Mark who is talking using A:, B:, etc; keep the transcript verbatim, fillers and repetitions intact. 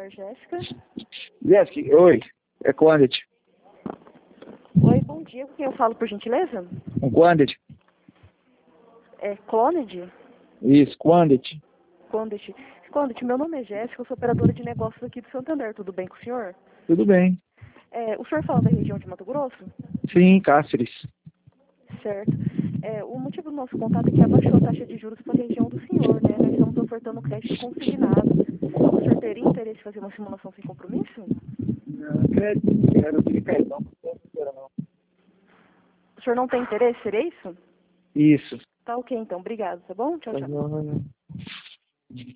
A: Santander, Jéssica.
B: Jéssica, oi, é Quandit.
A: Oi, bom dia. Com quem eu falo, por gentileza?
B: Um Quandit?
A: É Cloned?
B: Isso, Quandit.
A: Quandit. Quandit, meu nome é Jéssica, eu sou operadora de negócios aqui do Santander. Tudo bem com o senhor?
B: Tudo bem.
A: É, o senhor fala da região de Mato Grosso?
B: Sim, Cáceres.
A: Certo. É, o motivo do nosso contato é que abaixou a taxa de juros para a região do senhor, né? Nós estamos ofertando crédito consignado. O senhor teria interesse em fazer uma simulação sem compromisso?
B: Não, crédito, quero de cartão, não quero não.
A: O senhor não tem interesse, seria isso?
B: Isso.
A: Tá ok, então. Obrigado, tá bom? Tchau,
B: Tá
A: tchau.
B: bom.